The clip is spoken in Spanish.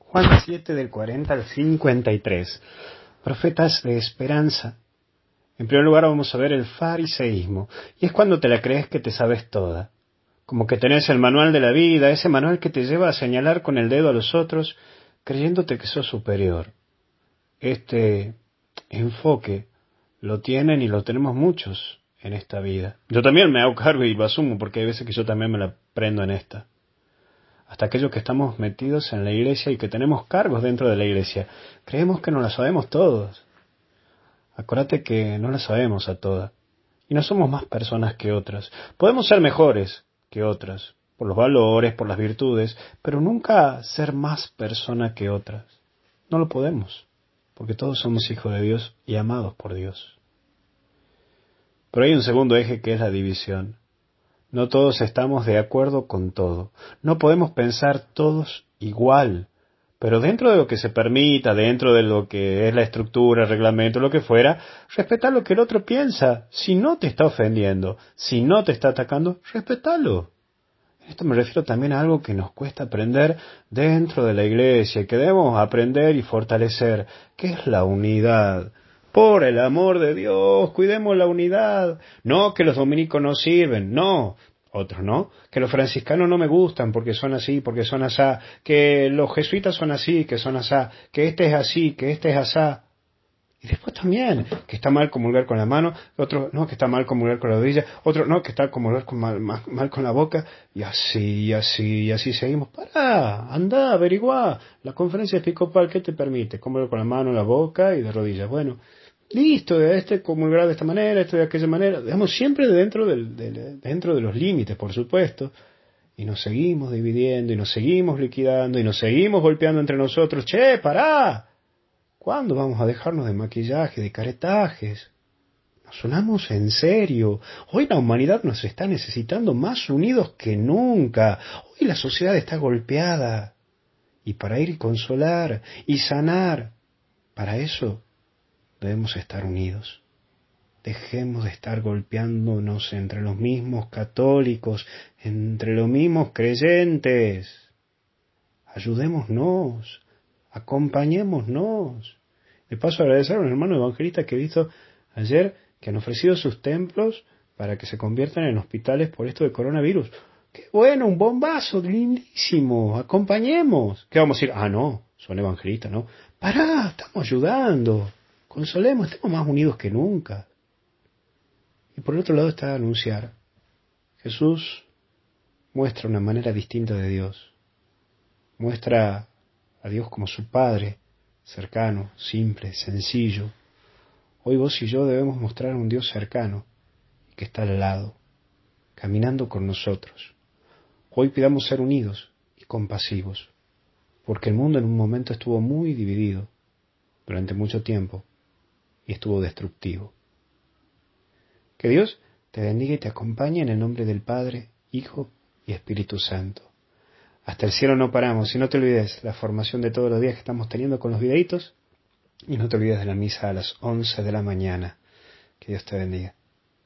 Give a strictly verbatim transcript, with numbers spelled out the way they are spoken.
Juan siete del cuarenta al cincuenta y tres. Profetas de esperanza. En primer lugar vamos a ver el fariseísmo, y es cuando te la crees que te sabes toda. Como que tenés el manual de la vida, ese manual que te lleva a señalar con el dedo a los otros, creyéndote que sos superior. Este enfoque lo tienen y lo tenemos muchos en esta vida. Yo también me hago cargo y lo asumo, porque hay veces que yo también me la prendo en esta. Hasta aquellos que estamos metidos en la iglesia y que tenemos cargos dentro de la iglesia, creemos que no la sabemos todos. Acuérdate que no la sabemos a todas. Y no somos más personas que otras. Podemos ser mejores que otras, por los valores, por las virtudes, pero nunca ser más persona que otras. No lo podemos, porque todos somos hijos de Dios y amados por Dios. Pero hay un segundo eje que es la división. No todos estamos de acuerdo con todo. No podemos pensar todos igual. Pero dentro de lo que se permita, dentro de lo que es la estructura, el reglamento, lo que fuera, respeta lo que el otro piensa. Si no te está ofendiendo, si no te está atacando, respétalo. Esto me refiero también a algo que nos cuesta aprender dentro de la iglesia, que debemos aprender y fortalecer, que es la unidad. Por el amor de Dios, cuidemos la unidad. No que los dominicos no sirven, no. Otros no. Que los franciscanos no me gustan porque son así, porque son asá. Que los jesuitas son así, que son asá. Que este es así, que este es asá. Y después también, que está mal comulgar con la mano, otro no, que está mal comulgar con la rodilla, otro no, que está comulgar con mal, mal, mal con la boca, y así, y así, y así seguimos. Pará, anda, averiguá. La conferencia episcopal, ¿qué te permite? Comulgar con la mano, la boca y de rodillas. Bueno, listo, este comulgar de esta manera, esto de aquella manera. Digamos, siempre dentro, del, del, dentro de los límites, por supuesto. Y nos seguimos dividiendo, y nos seguimos liquidando, y nos seguimos golpeando entre nosotros. Che, pará. ¿Cuándo vamos a dejarnos de maquillaje, de caretajes? Nos unamos en serio. Hoy la humanidad nos está necesitando más unidos que nunca. Hoy la sociedad está golpeada. Y para ir y consolar y sanar, para eso debemos estar unidos. Dejemos de estar golpeándonos entre los mismos católicos, entre los mismos creyentes. Ayudémonos, acompañémonos. De paso, agradecer a un hermano evangelista que he visto ayer que han ofrecido sus templos para que se conviertan en hospitales por esto de coronavirus. ¡Qué bueno! Un bombazo, lindísimo. Acompañemos. ¿Qué vamos a decir? Ah, no, son evangelistas, ¿no? Pará, estamos ayudando. Consolemos, estemos más unidos que nunca. Y por el otro lado está anunciar. Jesús muestra una manera distinta de Dios. Muestra a Dios como su Padre, cercano, simple, sencillo. Hoy vos y yo debemos mostrar a un Dios cercano, que está al lado, caminando con nosotros. Hoy pidamos ser unidos y compasivos, porque el mundo en un momento estuvo muy dividido, durante mucho tiempo, y estuvo destructivo. Que Dios te bendiga y te acompañe en el nombre del Padre, Hijo y Espíritu Santo. Hasta el cielo no paramos. Y no te olvides la formación de todos los días que estamos teniendo con los videitos. Y no te olvides de la misa a las once de la mañana. Que Dios te bendiga.